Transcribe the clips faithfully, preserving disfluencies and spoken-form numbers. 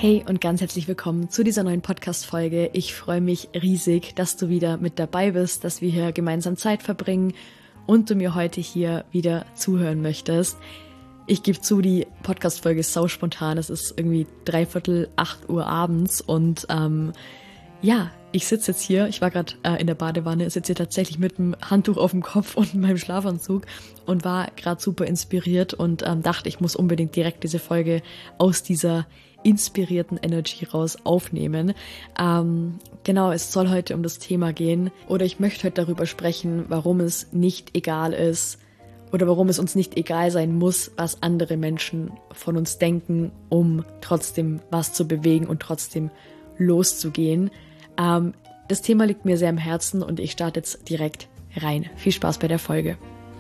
Hey und ganz herzlich willkommen zu dieser neuen Podcast-Folge. Ich freue mich riesig, dass du wieder mit dabei bist, dass wir hier gemeinsam Zeit verbringen und du mir heute hier wieder zuhören möchtest. Ich gebe zu, die Podcast-Folge ist sau spontan. Es ist irgendwie dreiviertel acht Uhr abends und ähm, ja, ich sitze jetzt hier, ich war gerade äh, in der Badewanne, sitze hier tatsächlich mit einem Handtuch auf dem Kopf und meinem Schlafanzug und war gerade super inspiriert und ähm, dachte, ich muss unbedingt direkt diese Folge aus dieser inspirierten Energy raus aufnehmen. Ähm, genau, es soll heute um das Thema gehen oder ich möchte heute darüber sprechen, warum es nicht egal ist oder warum es uns nicht egal sein muss, was andere Menschen von uns denken, um trotzdem was zu bewegen und trotzdem loszugehen. Ähm, das Thema liegt mir sehr am Herzen und ich starte jetzt direkt rein. Viel Spaß bei der Folge.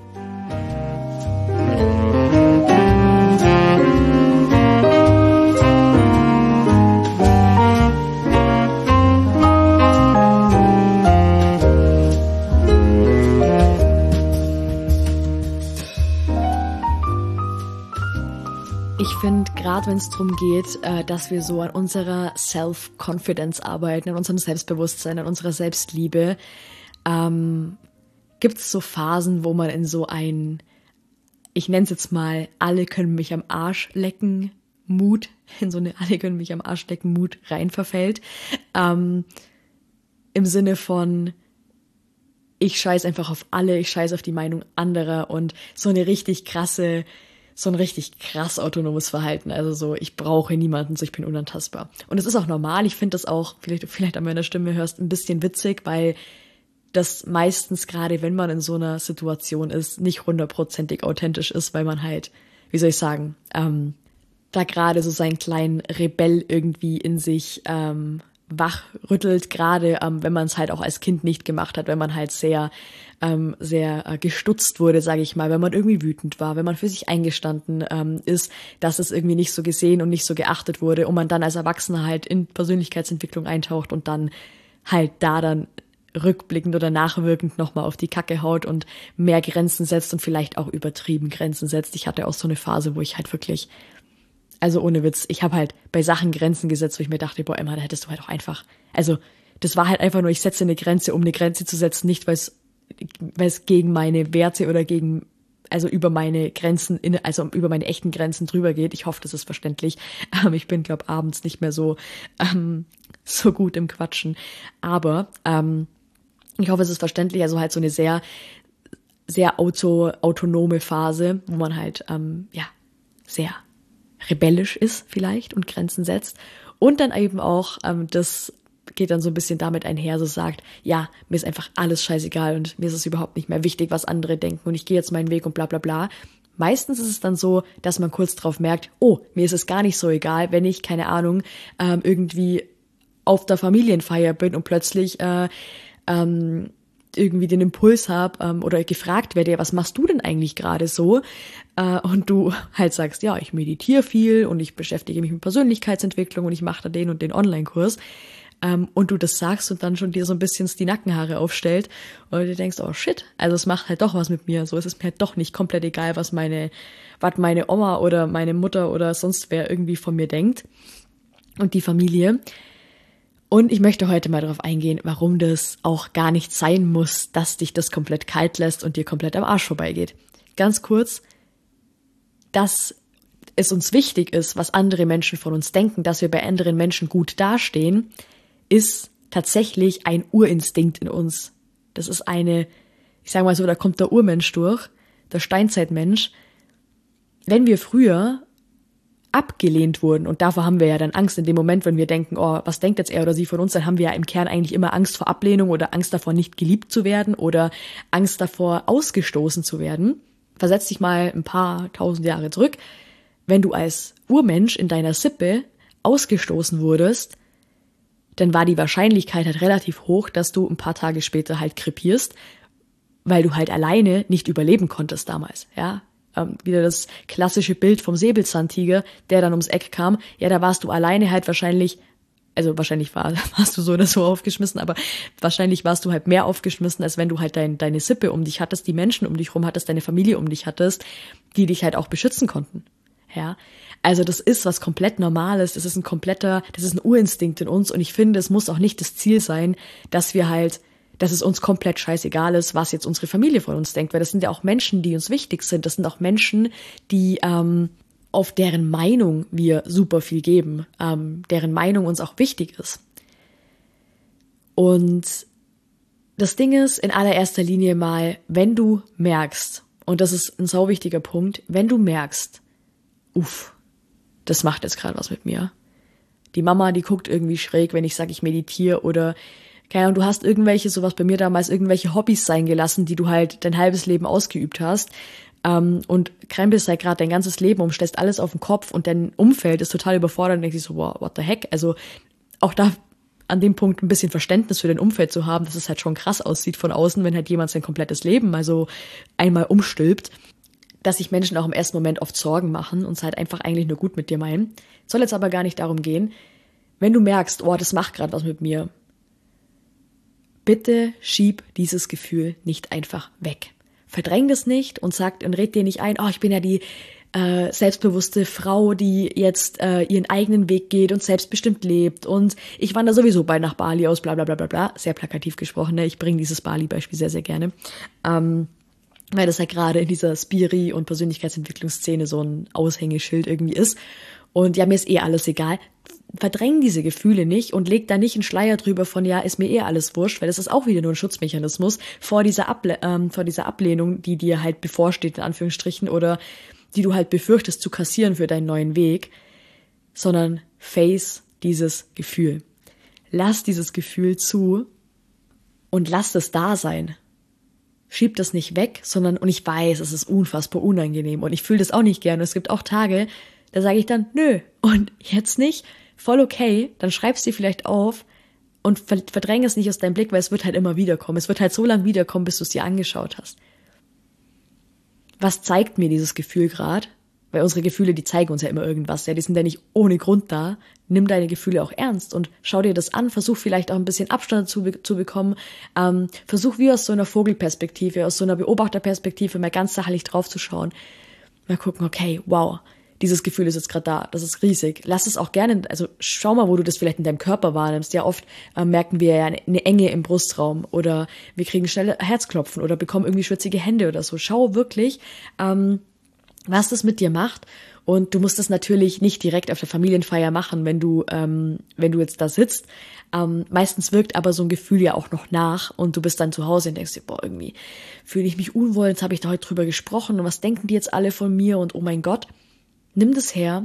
Ich finde, gerade wenn es darum geht, äh, dass wir so an unserer Self-Confidence arbeiten, an unserem Selbstbewusstsein, an unserer Selbstliebe, ähm, gibt es so Phasen, wo man in so ein, ich nenne es jetzt mal, alle können mich am Arsch lecken Mut, in so eine alle können mich am Arsch lecken Mut rein verfällt. Ähm, Im Sinne von, ich scheiß einfach auf alle, ich scheiß auf die Meinung anderer und so eine richtig krasse so ein richtig krass autonomes Verhalten. Also so, ich brauche niemanden, so ich bin unantastbar. Und es ist auch normal. Ich finde das auch, vielleicht, vielleicht an meiner Stimme hörst, ein bisschen witzig, weil das meistens gerade, wenn man in so einer Situation ist, nicht hundertprozentig authentisch ist, weil man halt, wie soll ich sagen, ähm, da gerade so seinen kleinen Rebell irgendwie in sich ähm, wachrüttelt, gerade ähm, wenn man es halt auch als Kind nicht gemacht hat, wenn man halt sehr ähm, sehr äh, gestutzt wurde, sage ich mal, wenn man irgendwie wütend war, wenn man für sich eingestanden ähm, ist, dass es irgendwie nicht so gesehen und nicht so geachtet wurde und man dann als Erwachsener halt in Persönlichkeitsentwicklung eintaucht und dann halt da dann rückblickend oder nachwirkend nochmal auf die Kacke haut und mehr Grenzen setzt und vielleicht auch übertrieben Grenzen setzt. Ich hatte auch so eine Phase, wo ich halt wirklich, also ohne Witz, ich habe halt bei Sachen Grenzen gesetzt, wo ich mir dachte, boah, Emma, da hättest du halt auch einfach, also das war halt einfach nur, ich setze eine Grenze, um eine Grenze zu setzen, nicht weil es weil es gegen meine Werte oder gegen, also über meine Grenzen, in, also über meine echten Grenzen drüber geht. Ich hoffe, das ist verständlich. Ähm, ich bin, glaube abends nicht mehr so ähm, so gut im Quatschen. Aber ähm, ich hoffe, es ist verständlich. Also halt so eine sehr, sehr auto, autonome Phase, wo man halt, ähm, ja, sehr rebellisch ist vielleicht und Grenzen setzt. Und dann eben auch ähm, das geht dann so ein bisschen damit einher, so sagt, ja, mir ist einfach alles scheißegal und mir ist es überhaupt nicht mehr wichtig, was andere denken und ich gehe jetzt meinen Weg und bla bla bla. Meistens ist es dann so, dass man kurz drauf merkt, oh, mir ist es gar nicht so egal, wenn ich, keine Ahnung, ähm, irgendwie auf der Familienfeier bin und plötzlich äh, ähm, irgendwie den Impuls habe ähm, oder gefragt werde, ja, was machst du denn eigentlich gerade so? Äh, und du halt sagst, ja, ich meditiere viel und ich beschäftige mich mit Persönlichkeitsentwicklung und ich mache da den und den Online-Kurs. Um, und du das sagst und dann schon dir so ein bisschen die Nackenhaare aufstellt und du denkst, oh shit, also es macht halt doch was mit mir. So ist es mir halt doch nicht komplett egal, was meine, was meine Oma oder meine Mutter oder sonst wer irgendwie von mir denkt und die Familie. Und ich möchte heute mal darauf eingehen, warum das auch gar nicht sein muss, dass dich das komplett kalt lässt und dir komplett am Arsch vorbeigeht. Ganz kurz, dass es uns wichtig ist, was andere Menschen von uns denken, dass wir bei anderen Menschen gut dastehen, ist tatsächlich ein Urinstinkt in uns. Das ist eine, ich sage mal so, da kommt der Urmensch durch, der Steinzeitmensch. Wenn wir früher abgelehnt wurden, und davor haben wir ja dann Angst in dem Moment, wenn wir denken, oh, was denkt jetzt er oder sie von uns, dann haben wir ja im Kern eigentlich immer Angst vor Ablehnung oder Angst davor, nicht geliebt zu werden oder Angst davor, ausgestoßen zu werden. Versetz dich mal ein paar tausend Jahre zurück. Wenn du als Urmensch in deiner Sippe ausgestoßen wurdest, dann war die Wahrscheinlichkeit halt relativ hoch, dass du ein paar Tage später halt krepierst, weil du halt alleine nicht überleben konntest damals, ja. Ähm, wieder das klassische Bild vom Säbelzahntiger, der dann ums Eck kam. Ja, da warst du alleine halt wahrscheinlich, also wahrscheinlich war, warst du so oder so aufgeschmissen, aber wahrscheinlich warst du halt mehr aufgeschmissen, als wenn du halt dein, deine Sippe um dich hattest, die Menschen um dich rum hattest, deine Familie um dich hattest, die dich halt auch beschützen konnten. Ja, also das ist was komplett Normales, das ist ein kompletter, das ist ein Urinstinkt in uns und ich finde, es muss auch nicht das Ziel sein, dass wir halt, dass es uns komplett scheißegal ist, was jetzt unsere Familie von uns denkt, weil das sind ja auch Menschen, die uns wichtig sind, das sind auch Menschen, die, ähm, auf deren Meinung wir super viel geben, ähm, deren Meinung uns auch wichtig ist. Und das Ding ist in allererster Linie mal, wenn du merkst, und das ist ein sau wichtiger Punkt, wenn du merkst, uff, das macht jetzt gerade was mit mir. Die Mama, die guckt irgendwie schräg, wenn ich sage, ich meditiere oder, keine Ahnung, du hast irgendwelche, sowas bei mir damals, irgendwelche Hobbys sein gelassen, die du halt dein halbes Leben ausgeübt hast ähm, und krempelst halt gerade dein ganzes Leben um, stellst alles auf den Kopf und dein Umfeld ist total überfordert und denkst dich so, wow, what the heck? Also auch da an dem Punkt ein bisschen Verständnis für dein Umfeld zu haben, dass es halt schon krass aussieht von außen, wenn halt jemand sein komplettes Leben mal so einmal umstülpt, dass sich Menschen auch im ersten Moment oft Sorgen machen und es halt einfach eigentlich nur gut mit dir meinen. Soll jetzt aber gar nicht darum gehen, wenn du merkst, oh, das macht gerade was mit mir, bitte schieb dieses Gefühl nicht einfach weg. Verdräng das nicht und sag und red dir nicht ein, oh, ich bin ja die äh, selbstbewusste Frau, die jetzt äh, ihren eigenen Weg geht und selbstbestimmt lebt und ich wandere sowieso bald nach Bali aus, bla bla bla bla bla. Sehr plakativ gesprochen, ne? Ich bringe dieses Bali-Beispiel sehr, sehr gerne. Ähm, weil das ja gerade in dieser Spiri- und Persönlichkeitsentwicklungsszene so ein Aushängeschild irgendwie ist. Und ja, mir ist eh alles egal. Verdräng diese Gefühle nicht und leg da nicht einen Schleier drüber von, ja, ist mir eh alles wurscht, weil das ist auch wieder nur ein Schutzmechanismus vor dieser, Able- ähm, vor dieser Ablehnung, die dir halt bevorsteht, in Anführungsstrichen, oder die du halt befürchtest zu kassieren für deinen neuen Weg, sondern face dieses Gefühl. Lass dieses Gefühl zu und lass es da sein. Schieb das nicht weg, sondern, und ich weiß, es ist unfassbar unangenehm und ich fühle das auch nicht gerne. Es gibt auch Tage, da sage ich dann, nö, und jetzt nicht, voll okay, dann schreibst du dir vielleicht auf und verdräng es nicht aus deinem Blick, weil es wird halt immer wiederkommen. Es wird halt so lange wiederkommen, bis du es dir angeschaut hast. Was zeigt mir dieses Gefühl gerade? Weil unsere Gefühle, die zeigen uns ja immer irgendwas, ja, die sind ja nicht ohne Grund da. Nimm deine Gefühle auch ernst und schau dir das an, versuch vielleicht auch ein bisschen Abstand zu, zu bekommen, ähm, versuch wie aus so einer Vogelperspektive, aus so einer Beobachterperspektive mal ganz sachlich drauf zu schauen. Mal gucken, okay, wow, dieses Gefühl ist jetzt gerade da, das ist riesig. Lass es auch gerne, also schau mal, wo du das vielleicht in deinem Körper wahrnimmst. Ja, oft äh, merken wir ja eine, eine Enge im Brustraum oder wir kriegen schnell Herzklopfen oder bekommen irgendwie schwitzige Hände oder so. Schau wirklich, ähm, was das mit dir macht. Und du musst das natürlich nicht direkt auf der Familienfeier machen, wenn du ähm, wenn du jetzt da sitzt. Ähm, meistens wirkt aber so ein Gefühl ja auch noch nach und du bist dann zu Hause und denkst dir, boah, irgendwie fühle ich mich unwohl, jetzt habe ich da heute drüber gesprochen und was denken die jetzt alle von mir und oh mein Gott. Nimm das her,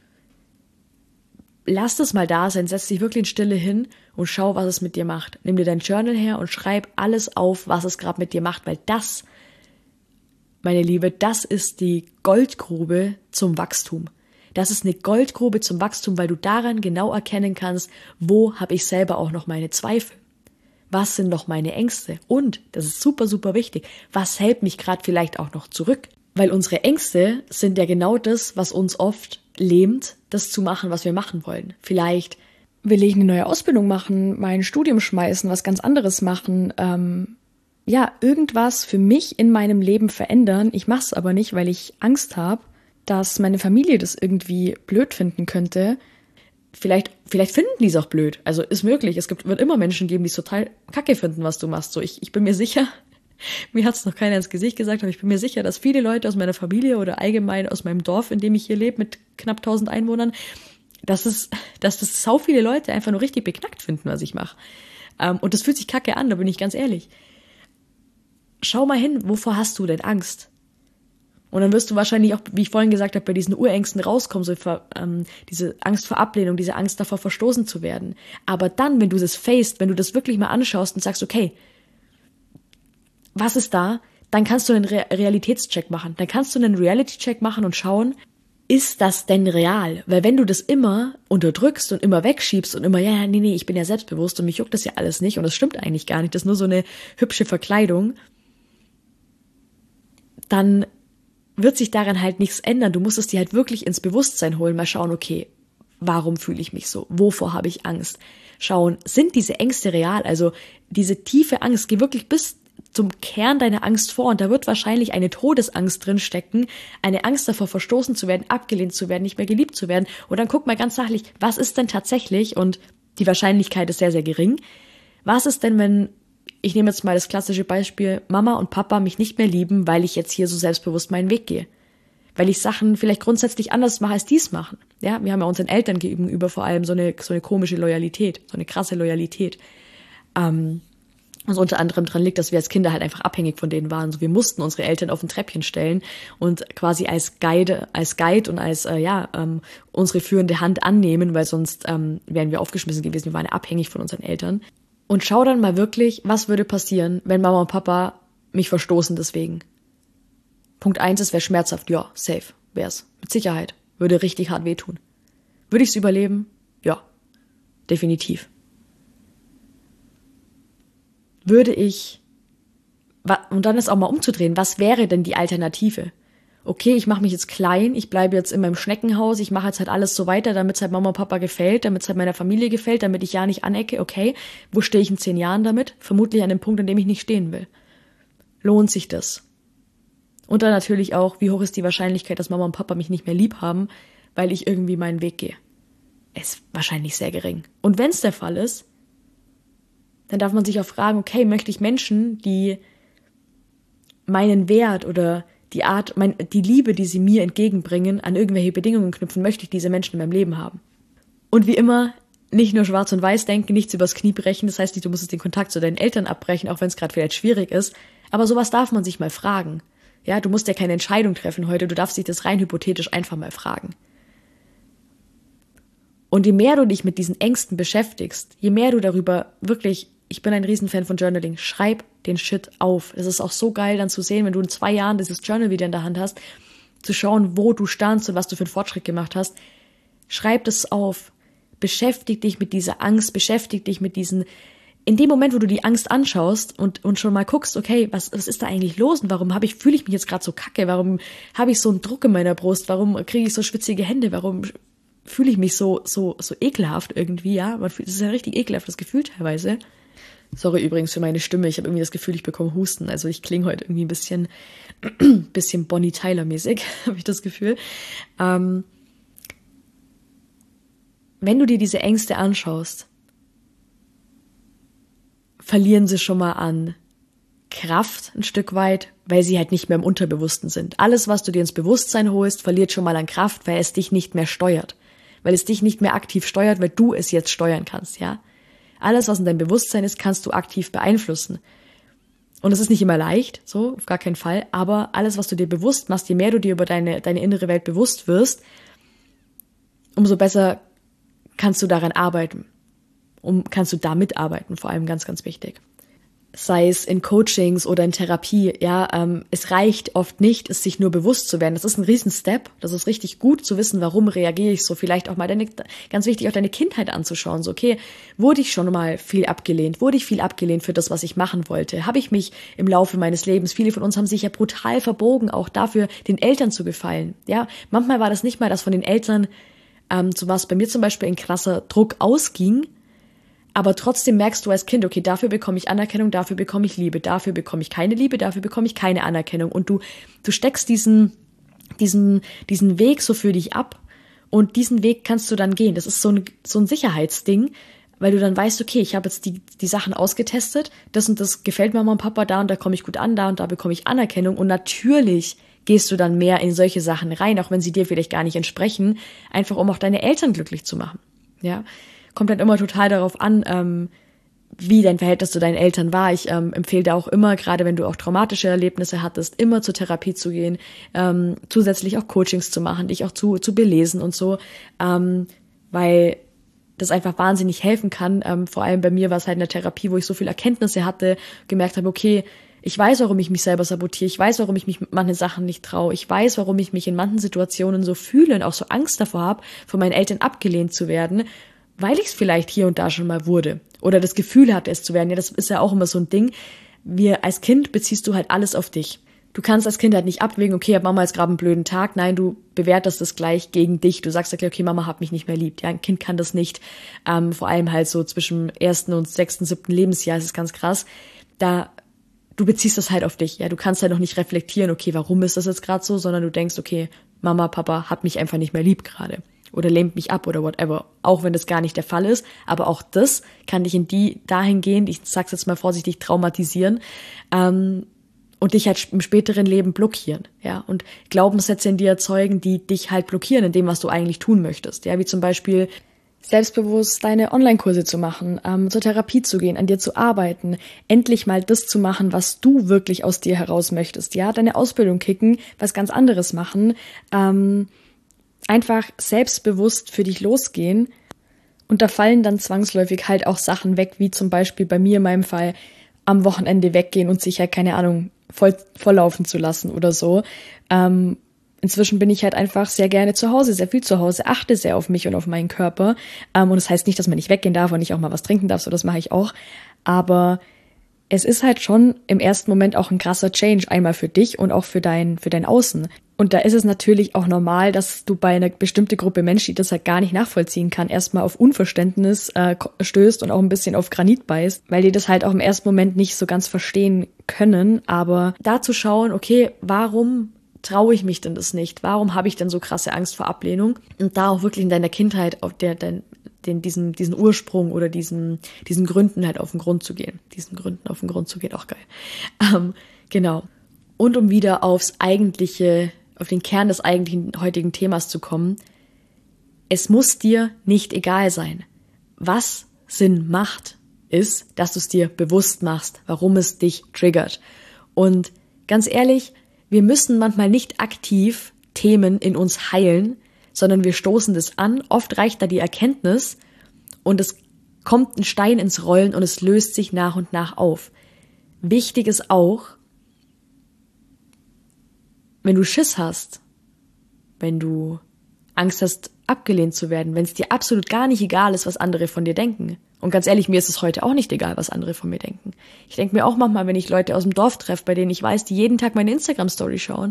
lass das mal da sein, setz dich wirklich in Stille hin und schau, was es mit dir macht. Nimm dir dein Journal her und schreib alles auf, was es gerade mit dir macht, weil das, meine Liebe, das ist die Goldgrube zum Wachstum. Das ist eine Goldgrube zum Wachstum, weil du daran genau erkennen kannst, wo habe ich selber auch noch meine Zweifel. Was sind noch meine Ängste? Und, das ist super, super wichtig, was hält mich gerade vielleicht auch noch zurück? Weil unsere Ängste sind ja genau das, was uns oft lähmt, das zu machen, was wir machen wollen. Vielleicht will ich eine neue Ausbildung machen, mein Studium schmeißen, was ganz anderes machen, ähm, ja, irgendwas für mich in meinem Leben verändern. Ich mache es aber nicht, weil ich Angst habe, dass meine Familie das irgendwie blöd finden könnte. Vielleicht, vielleicht finden die es auch blöd. Also ist möglich. Es gibt, wird immer Menschen geben, die es total kacke finden, was du machst. So, ich, ich bin mir sicher, mir hat es noch keiner ins Gesicht gesagt, aber ich bin mir sicher, dass viele Leute aus meiner Familie oder allgemein aus meinem Dorf, in dem ich hier lebe, mit knapp tausend Einwohnern, dass es, dass das sau viele Leute einfach nur richtig beknackt finden, was ich mache. Ähm, und das fühlt sich kacke an, da bin ich ganz ehrlich. Schau mal hin, wovor hast du denn Angst? Und dann wirst du wahrscheinlich auch, wie ich vorhin gesagt habe, bei diesen Urängsten rauskommen, so für, ähm, diese Angst vor Ablehnung, diese Angst davor, verstoßen zu werden. Aber dann, wenn du das faced, wenn du das wirklich mal anschaust und sagst, okay, was ist da? Dann kannst du einen Re- Realitätscheck machen. Dann kannst du einen Reality-Check machen und schauen, ist das denn real? Weil wenn du das immer unterdrückst und immer wegschiebst und immer, ja, nee, nee, ich bin ja selbstbewusst und mich juckt das ja alles nicht und das stimmt eigentlich gar nicht, das ist nur so eine hübsche Verkleidung, dann wird sich daran halt nichts ändern. Du musst es dir halt wirklich ins Bewusstsein holen, mal schauen, okay, warum fühle ich mich so? Wovor habe ich Angst? Schauen, sind diese Ängste real? Also diese tiefe Angst, geh wirklich bis zum Kern deiner Angst vor und da wird wahrscheinlich eine Todesangst drin stecken, eine Angst davor, verstoßen zu werden, abgelehnt zu werden, nicht mehr geliebt zu werden. Und dann guck mal ganz sachlich, was ist denn tatsächlich, und die Wahrscheinlichkeit ist sehr, sehr gering, was ist denn, wenn, ich nehme jetzt mal das klassische Beispiel, Mama und Papa mich nicht mehr lieben, weil ich jetzt hier so selbstbewusst meinen Weg gehe. Weil ich Sachen vielleicht grundsätzlich anders mache, als die es machen. Ja, wir haben ja unseren Eltern gegenüber vor allem so eine, so eine komische Loyalität, so eine krasse Loyalität. Ähm, was unter anderem dran liegt, dass wir als Kinder halt einfach abhängig von denen waren. So, wir mussten unsere Eltern auf ein Treppchen stellen und quasi als Guide, als Guide und als, äh, ja, ähm, unsere führende Hand annehmen, weil sonst ähm, wären wir aufgeschmissen gewesen. Wir waren ja abhängig von unseren Eltern. Und schau dann mal wirklich, was würde passieren, wenn Mama und Papa mich verstoßen deswegen. Punkt eins, es wäre schmerzhaft. Ja, safe wär's. Mit Sicherheit. Würde richtig hart wehtun. Würde ich's überleben? Ja, definitiv. Würde ich, und dann ist auch mal umzudrehen, was wäre denn die Alternative? Okay, ich mache mich jetzt klein, ich bleibe jetzt in meinem Schneckenhaus, ich mache jetzt halt alles so weiter, damit es halt Mama und Papa gefällt, damit es halt meiner Familie gefällt, damit ich ja nicht anecke. Okay, wo stehe ich in zehn Jahren damit? Vermutlich an dem Punkt, an dem ich nicht stehen will. Lohnt sich das? Und dann natürlich auch, wie hoch ist die Wahrscheinlichkeit, dass Mama und Papa mich nicht mehr lieb haben, weil ich irgendwie meinen Weg gehe? Ist wahrscheinlich sehr gering. Und wenn es der Fall ist, dann darf man sich auch fragen, okay, möchte ich Menschen, die meinen Wert oder die Art, mein, die Liebe, die sie mir entgegenbringen, an irgendwelche Bedingungen knüpfen, möchte ich diese Menschen in meinem Leben haben? Und wie immer, nicht nur schwarz und weiß denken, nichts übers Knie brechen, das heißt nicht, du musst den Kontakt zu deinen Eltern abbrechen, auch wenn es gerade vielleicht schwierig ist, aber sowas darf man sich mal fragen. Ja, du musst ja keine Entscheidung treffen heute, du darfst dich das rein hypothetisch einfach mal fragen. Und je mehr du dich mit diesen Ängsten beschäftigst, je mehr du darüber wirklich, ich bin ein Riesenfan von Journaling, schreib den Shit auf. Es ist auch so geil dann zu sehen, wenn du in zwei Jahren dieses Journal wieder in der Hand hast, zu schauen, wo du standst und was du für einen Fortschritt gemacht hast. Schreib das auf. Beschäftig dich mit dieser Angst, beschäftig dich mit diesen, in dem Moment, wo du die Angst anschaust und, und schon mal guckst, okay, was, was ist da eigentlich los und warum habe ich, fühle ich mich jetzt gerade so kacke, warum habe ich so einen Druck in meiner Brust, warum kriege ich so schwitzige Hände, warum fühle ich mich so, so, so ekelhaft irgendwie, ja, man fühlt, das ist ein richtig ekelhaftes Gefühl teilweise. Sorry übrigens für meine Stimme, ich habe irgendwie das Gefühl, ich bekomme Husten, also ich klinge heute irgendwie ein bisschen, bisschen Bonnie Tyler mäßig, habe ich das Gefühl. Ähm, wenn du dir diese Ängste anschaust, verlieren sie schon mal an Kraft ein Stück weit, weil sie halt nicht mehr im Unterbewussten sind. Alles, was du dir ins Bewusstsein holst, verliert schon mal an Kraft, weil es dich nicht mehr steuert. Weil es dich nicht mehr aktiv steuert, weil du es jetzt steuern kannst, ja. Alles, was in deinem Bewusstsein ist, kannst du aktiv beeinflussen. Und es ist nicht immer leicht, so, auf gar keinen Fall, aber alles, was du dir bewusst machst, je mehr du dir über deine, deine innere Welt bewusst wirst, umso besser kannst du daran arbeiten. Um, kannst du da mitarbeiten, vor allem ganz, ganz wichtig. Sei es in Coachings oder in Therapie, ja, ähm, es reicht oft nicht, es sich nur bewusst zu werden. Das ist ein Riesen-Step, das ist richtig gut zu wissen, warum reagiere ich so. Vielleicht auch mal deine, ganz wichtig, auch deine Kindheit anzuschauen. So, okay, wurde ich schon mal viel abgelehnt? Wurde ich viel abgelehnt für das, was ich machen wollte? Habe ich mich im Laufe meines Lebens, viele von uns haben sich ja brutal verbogen, auch dafür, den Eltern zu gefallen. Ja, manchmal war das nicht mal, dass von den Eltern, ähm, so was bei mir zum Beispiel ein krasser Druck ausging, aber trotzdem merkst du als Kind, okay, dafür bekomme ich Anerkennung, dafür bekomme ich Liebe, dafür bekomme ich keine Liebe, dafür bekomme ich keine Anerkennung. Und du, du steckst diesen, diesen, diesen Weg so für dich ab und diesen Weg kannst du dann gehen. Das ist so ein, so ein Sicherheitsding, weil du dann weißt, okay, ich habe jetzt die, die Sachen ausgetestet, das und das gefällt Mama und Papa, da und da komme ich gut an, da und da bekomme ich Anerkennung und natürlich gehst du dann mehr in solche Sachen rein, auch wenn sie dir vielleicht gar nicht entsprechen, einfach um auch deine Eltern glücklich zu machen, ja. Kommt dann immer total darauf an, ähm, wie dein Verhältnis zu deinen Eltern war. Ich ähm, empfehle da auch immer, gerade wenn du auch traumatische Erlebnisse hattest, immer zur Therapie zu gehen, ähm, zusätzlich auch Coachings zu machen, dich auch zu, zu belesen und so, ähm, weil das einfach wahnsinnig helfen kann. Ähm, vor allem bei mir war es halt in der Therapie, wo ich so viele Erkenntnisse hatte, gemerkt habe, okay, ich weiß, warum ich mich selber sabotiere, ich weiß, warum ich mich mit manchen Sachen nicht traue, ich weiß, warum ich mich in manchen Situationen so fühle und auch so Angst davor habe, von meinen Eltern abgelehnt zu werden, weil ich es vielleicht hier und da schon mal wurde oder das Gefühl hatte, es zu werden. Ja, das ist ja auch immer so ein Ding. Wir als Kind beziehst du halt alles auf dich. Du kannst als Kind halt nicht abwägen, okay, hat Mama jetzt gerade einen blöden Tag. Nein, du bewertest das gleich gegen dich. Du sagst, okay, Mama hat mich nicht mehr lieb. Ja, ein Kind kann das nicht. Ähm, vor allem halt so zwischen ersten und sechsten, siebten Lebensjahr ist es ganz krass. Da du beziehst das halt auf dich, ja, du kannst halt noch nicht reflektieren, okay, warum ist das jetzt gerade so, sondern du denkst, okay, Mama, Papa hat mich einfach nicht mehr lieb gerade oder lehnt mich ab oder whatever, auch wenn das gar nicht der Fall ist, aber auch das kann dich in die dahingehend, ich sag's jetzt mal vorsichtig, traumatisieren, ähm, und dich halt im späteren Leben blockieren, ja, und Glaubenssätze in dir erzeugen, die dich halt blockieren in dem, was du eigentlich tun möchtest, ja, wie zum Beispiel selbstbewusst deine Online-Kurse zu machen, ähm, zur Therapie zu gehen, an dir zu arbeiten, endlich mal das zu machen, was du wirklich aus dir heraus möchtest, ja, deine Ausbildung kicken, was ganz anderes machen, ähm, einfach selbstbewusst für dich losgehen und da fallen dann zwangsläufig halt auch Sachen weg, wie zum Beispiel bei mir in meinem Fall am Wochenende weggehen und sich halt, keine Ahnung, voll volllaufen zu lassen oder so. Ähm, inzwischen bin ich halt einfach sehr gerne zu Hause, sehr viel zu Hause, achte sehr auf mich und auf meinen Körper. Ähm, und das heißt nicht, dass man nicht weggehen darf und nicht auch mal was trinken darf, so das mache ich auch. Aber es ist halt schon im ersten Moment auch ein krasser Change, einmal für dich und auch für dein, für dein Außen. Und da ist es natürlich auch normal, dass du bei einer bestimmten Gruppe Menschen, die das halt gar nicht nachvollziehen kann, erstmal auf Unverständnis äh, stößt und auch ein bisschen auf Granit beißt, weil die das halt auch im ersten Moment nicht so ganz verstehen können. Aber da zu schauen, okay, warum traue ich mich denn das nicht? Warum habe ich denn so krasse Angst vor Ablehnung? Und da auch wirklich in deiner Kindheit auf der, dein, den, diesen, diesen Ursprung oder diesen, diesen Gründen halt auf den Grund zu gehen. Diesen Gründen auf den Grund zu gehen, auch geil. Ähm, genau. Und um wieder aufs eigentliche, auf den Kern des eigentlichen heutigen Themas zu kommen, es muss dir nicht egal sein. Was Sinn macht, ist, dass du es dir bewusst machst, warum es dich triggert. Und ganz ehrlich, wir müssen manchmal nicht aktiv Themen in uns heilen, sondern wir stoßen das an. Oft reicht da die Erkenntnis und es kommt ein Stein ins Rollen und es löst sich nach und nach auf. Wichtig ist auch, wenn du Schiss hast, wenn du Angst hast, abgelehnt zu werden, wenn es dir absolut gar nicht egal ist, was andere von dir denken. Und ganz ehrlich, mir ist es heute auch nicht egal, was andere von mir denken. Ich denke mir auch manchmal, wenn ich Leute aus dem Dorf treffe, bei denen ich weiß, die jeden Tag meine Instagram-Story schauen,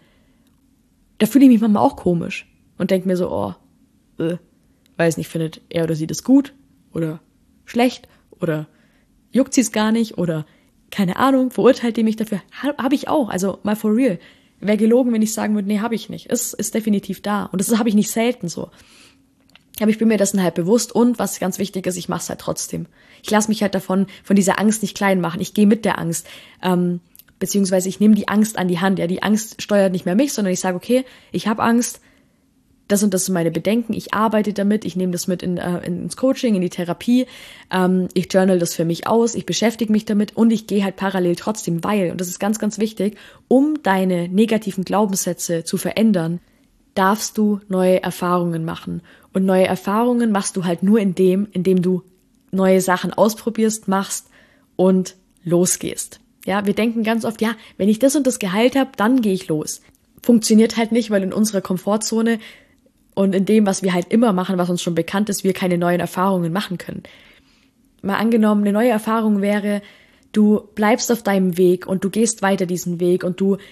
da fühle ich mich manchmal auch komisch und denke mir so, oh, äh, weiß nicht, findet er oder sie das gut oder schlecht oder juckt sie es gar nicht oder keine Ahnung, verurteilt die mich dafür. Habe ich auch, also mal for real. Wäre gelogen, wenn ich sagen würde, nee, habe ich nicht. Es ist definitiv da und das habe ich nicht selten so. Aber ich bin mir dessen halt bewusst und was ganz wichtig ist, ich mache es halt trotzdem. Ich lasse mich halt davon, von dieser Angst nicht klein machen. Ich gehe mit der Angst, ähm, beziehungsweise ich nehme die Angst an die Hand. Ja, die Angst steuert nicht mehr mich, sondern ich sage, okay, ich habe Angst, das und das sind meine Bedenken, ich arbeite damit, ich nehme das mit in, äh, ins Coaching, in die Therapie, ähm, ich journal das für mich aus, ich beschäftige mich damit und ich gehe halt parallel trotzdem, weil, und das ist ganz, ganz wichtig, um deine negativen Glaubenssätze zu verändern, darfst du neue Erfahrungen machen. Und neue Erfahrungen machst du halt nur in dem, indem du neue Sachen ausprobierst, machst und losgehst. Ja, wir denken ganz oft, ja, wenn ich das und das geheilt habe, dann gehe ich los. Funktioniert halt nicht, weil in unserer Komfortzone und in dem, was wir halt immer machen, was uns schon bekannt ist, wir keine neuen Erfahrungen machen können. Mal angenommen, eine neue Erfahrung wäre, du bleibst auf deinem Weg und du gehst weiter diesen Weg und du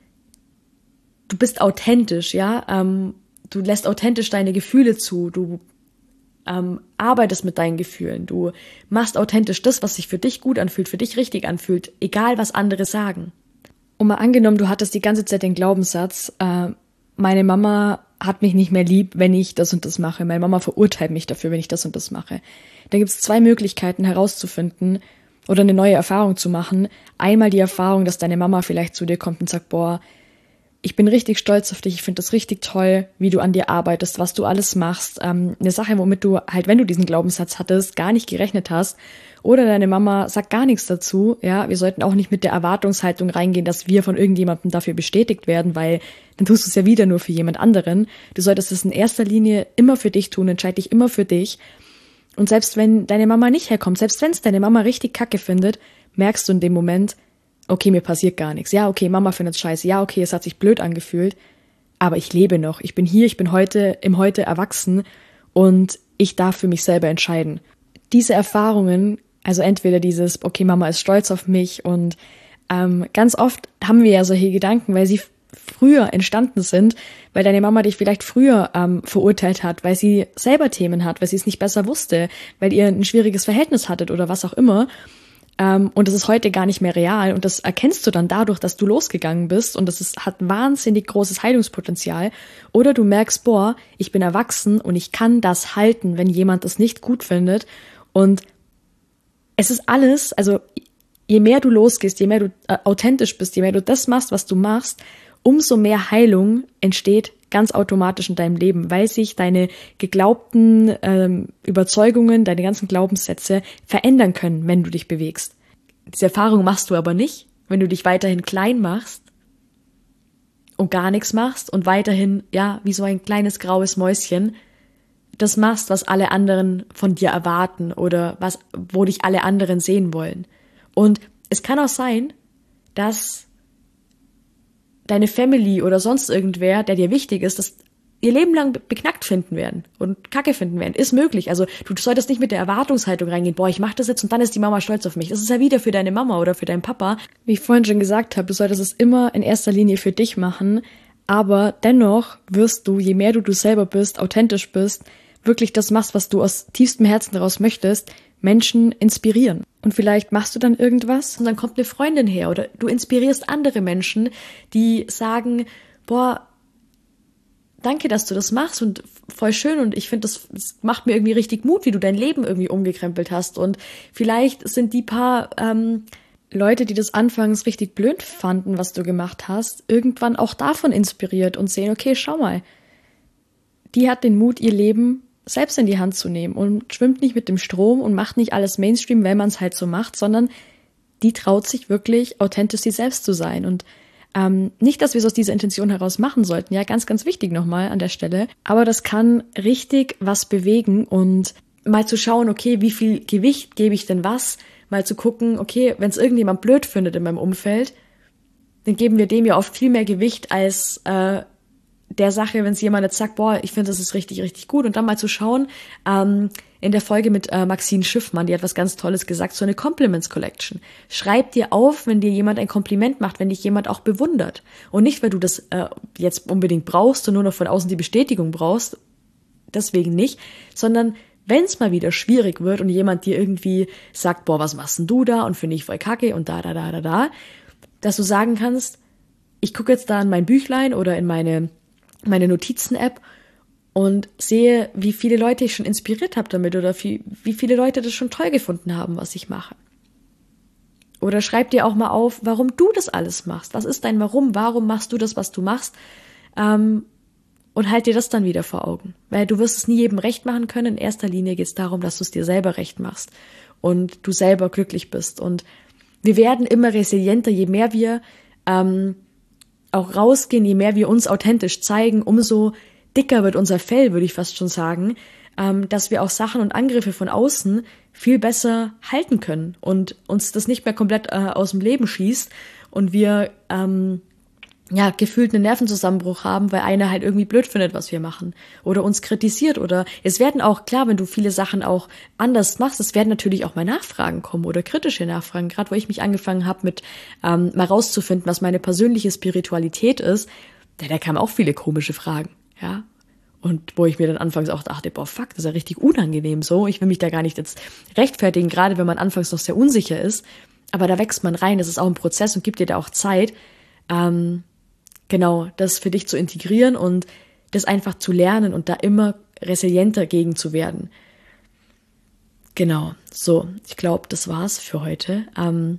du bist authentisch, ja, ähm, du lässt authentisch deine Gefühle zu, du ähm, arbeitest mit deinen Gefühlen, du machst authentisch das, was sich für dich gut anfühlt, für dich richtig anfühlt, egal was andere sagen. Und mal angenommen, du hattest die ganze Zeit den Glaubenssatz, äh, meine Mama hat mich nicht mehr lieb, wenn ich das und das mache, meine Mama verurteilt mich dafür, wenn ich das und das mache. Da gibt es zwei Möglichkeiten herauszufinden oder eine neue Erfahrung zu machen. Einmal die Erfahrung, dass deine Mama vielleicht zu dir kommt und sagt, boah, ich bin richtig stolz auf dich, ich finde das richtig toll, wie du an dir arbeitest, was du alles machst. Ähm, eine Sache, womit du halt, wenn du diesen Glaubenssatz hattest, gar nicht gerechnet hast. Oder deine Mama sagt gar nichts dazu. Ja, wir sollten auch nicht mit der Erwartungshaltung reingehen, dass wir von irgendjemandem dafür bestätigt werden, weil dann tust du es ja wieder nur für jemand anderen. Du solltest es in erster Linie immer für dich tun, entscheide dich immer für dich. Und selbst wenn deine Mama nicht herkommt, selbst wenn es deine Mama richtig kacke findet, merkst du in dem Moment, okay, mir passiert gar nichts. Ja, okay, Mama findet es scheiße. Ja, okay, es hat sich blöd angefühlt. Aber ich lebe noch. Ich bin hier, ich bin heute, im Heute erwachsen und ich darf für mich selber entscheiden. Diese Erfahrungen, also entweder dieses, okay, Mama ist stolz auf mich und ähm, ganz oft haben wir ja solche Gedanken, weil sie früher entstanden sind, weil deine Mama dich vielleicht früher ähm, verurteilt hat, weil sie selber Themen hat, weil sie es nicht besser wusste, weil ihr ein schwieriges Verhältnis hattet oder was auch immer. Ähm, und das ist heute gar nicht mehr real. Und das erkennst du dann dadurch, dass du losgegangen bist. Und das ist, hat wahnsinnig großes Heilungspotenzial. Oder du merkst, boah, ich bin erwachsen und ich kann das halten, wenn jemand das nicht gut findet. Und es ist alles, also je mehr du losgehst, je mehr du äh, authentisch bist, je mehr du das machst, was du machst, umso mehr Heilung entsteht ganz automatisch in deinem Leben, weil sich deine geglaubten ähm, Überzeugungen, deine ganzen Glaubenssätze verändern können, wenn du dich bewegst. Diese Erfahrung machst du aber nicht, wenn du dich weiterhin klein machst und gar nichts machst und weiterhin, ja, wie so ein kleines graues Mäuschen, das machst, was alle anderen von dir erwarten oder was, wo dich alle anderen sehen wollen. Und es kann auch sein, dass deine Family oder sonst irgendwer, der dir wichtig ist, das ihr Leben lang beknackt finden werden und Kacke finden werden. Ist möglich. Also du solltest nicht mit der Erwartungshaltung reingehen, boah, ich mach das jetzt und dann ist die Mama stolz auf mich. Das ist ja wieder für deine Mama oder für deinen Papa. Wie ich vorhin schon gesagt habe, du solltest es immer in erster Linie für dich machen, aber dennoch wirst du, je mehr du du selber bist, authentisch bist, wirklich das machst, was du aus tiefstem Herzen daraus möchtest, Menschen inspirieren. Und vielleicht machst du dann irgendwas und dann kommt eine Freundin her oder du inspirierst andere Menschen, die sagen, boah, danke, dass du das machst und voll schön und ich finde, das, das macht mir irgendwie richtig Mut, wie du dein Leben irgendwie umgekrempelt hast und vielleicht sind die paar ähm, Leute, die das anfangs richtig blöd fanden, was du gemacht hast, irgendwann auch davon inspiriert und sehen, okay, schau mal, die hat den Mut, ihr Leben selbst in die Hand zu nehmen und schwimmt nicht mit dem Strom und macht nicht alles Mainstream, weil man es halt so macht, sondern die traut sich wirklich, authentisch sie selbst zu sein. Und ähm, nicht, dass wir es aus dieser Intention heraus machen sollten, ja, ganz, ganz wichtig nochmal an der Stelle, aber das kann richtig was bewegen und mal zu schauen, okay, wie viel Gewicht gebe ich denn was, mal zu gucken, okay, wenn es irgendjemand blöd findet in meinem Umfeld, dann geben wir dem ja oft viel mehr Gewicht als äh, der Sache, wenn es jemand jetzt sagt, boah, ich finde, das ist richtig, richtig gut. Und dann mal zu schauen, ähm, in der Folge mit äh, Maxine Schiffmann, die hat was ganz Tolles gesagt, so eine Compliments Collection. Schreib dir auf, wenn dir jemand ein Kompliment macht, wenn dich jemand auch bewundert. Und nicht, weil du das äh, jetzt unbedingt brauchst und nur noch von außen die Bestätigung brauchst, deswegen nicht, sondern wenn es mal wieder schwierig wird und jemand dir irgendwie sagt, boah, was machst denn du da und finde ich voll kacke und da, da, da, da, da, dass du sagen kannst, ich gucke jetzt da in mein Büchlein oder in meine meine Notizen-App und sehe, wie viele Leute ich schon inspiriert habe damit oder wie, wie viele Leute das schon toll gefunden haben, was ich mache. Oder schreib dir auch mal auf, warum du das alles machst. Was ist dein Warum? Warum machst du das, was du machst? Ähm, und halt dir das dann wieder vor Augen. Weil du wirst es nie jedem recht machen können. In erster Linie geht es darum, dass du es dir selber recht machst und du selber glücklich bist. Und wir werden immer resilienter, je mehr wir ähm, auch rausgehen, je mehr wir uns authentisch zeigen, umso dicker wird unser Fell, würde ich fast schon sagen, ähm, dass wir auch Sachen und Angriffe von außen viel besser halten können und uns das nicht mehr komplett äh, aus dem Leben schießt und wir ähm, ja gefühlt einen Nervenzusammenbruch haben, weil einer halt irgendwie blöd findet, was wir machen oder uns kritisiert oder es werden auch, klar, wenn du viele Sachen auch anders machst, es werden natürlich auch mal Nachfragen kommen oder kritische Nachfragen, gerade wo ich mich angefangen habe mit ähm, mal rauszufinden, was meine persönliche Spiritualität ist, da, da kamen auch viele komische Fragen, ja, und wo ich mir dann anfangs auch dachte, boah, fuck, das ist ja richtig unangenehm so, ich will mich da gar nicht jetzt rechtfertigen, gerade wenn man anfangs noch sehr unsicher ist, aber da wächst man rein, das ist auch ein Prozess und gibt dir da auch Zeit, ähm, genau, das für dich zu integrieren und das einfach zu lernen und da immer resilienter gegen zu werden. Genau, so, ich glaube, das war's für heute. Ähm,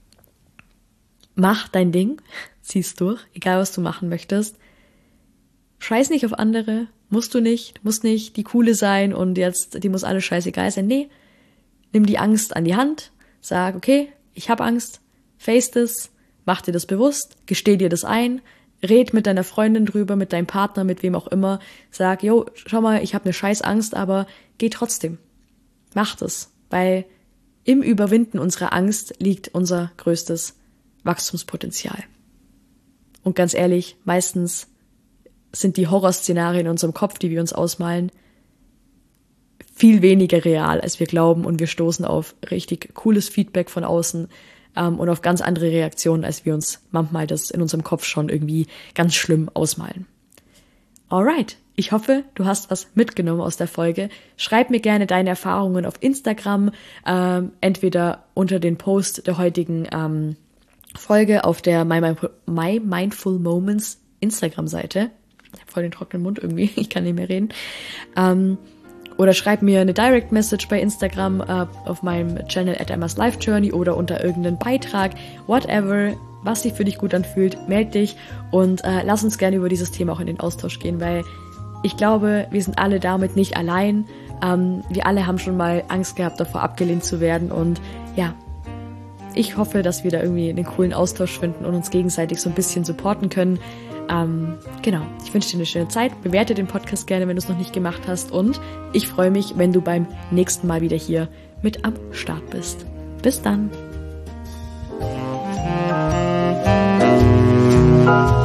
mach dein Ding, zieh's durch, egal was du machen möchtest. Scheiß nicht auf andere, musst du nicht, du musst nicht die Coole sein und jetzt, die muss alles scheißegal sein. Nee, nimm die Angst an die Hand, sag, okay, ich habe Angst, face das, mach dir das bewusst, gesteh dir das ein, red mit deiner Freundin drüber, mit deinem Partner, mit wem auch immer. Sag, jo, schau mal, ich habe eine scheiß Angst, aber geh trotzdem. Mach das, weil im Überwinden unserer Angst liegt unser größtes Wachstumspotenzial. Und ganz ehrlich, meistens sind die Horrorszenarien in unserem Kopf, die wir uns ausmalen, viel weniger real, als wir glauben und wir stoßen auf richtig cooles Feedback von außen ähm, und auf ganz andere Reaktionen, als wir uns manchmal das in unserem Kopf schon irgendwie ganz schlimm ausmalen. Alright, Ich hoffe, du hast was mitgenommen aus der Folge. Schreib mir gerne deine Erfahrungen auf Instagram, ähm, entweder unter den Post der heutigen ähm, Folge auf der My, My, My Mindful Moments Instagram-Seite. Ich habe voll den trockenen Mund irgendwie, ich kann nicht mehr reden. Ähm, oder schreib mir eine Direct Message bei Instagram äh, auf meinem Channel at Emma's Life Journey oder unter irgendeinen Beitrag, whatever, was sich für dich gut anfühlt, meld dich und äh, lass uns gerne über dieses Thema auch in den Austausch gehen, weil ich glaube, wir sind alle damit nicht allein. Ähm, wir alle haben schon mal Angst gehabt, davor abgelehnt zu werden und ja, ich hoffe, dass wir da irgendwie einen coolen Austausch finden und uns gegenseitig so ein bisschen supporten können. Ähm, genau, ich wünsche dir eine schöne Zeit. Bewerte den Podcast gerne, wenn du es noch nicht gemacht hast. Und ich freue mich, wenn du beim nächsten Mal wieder hier mit am Start bist. Bis dann.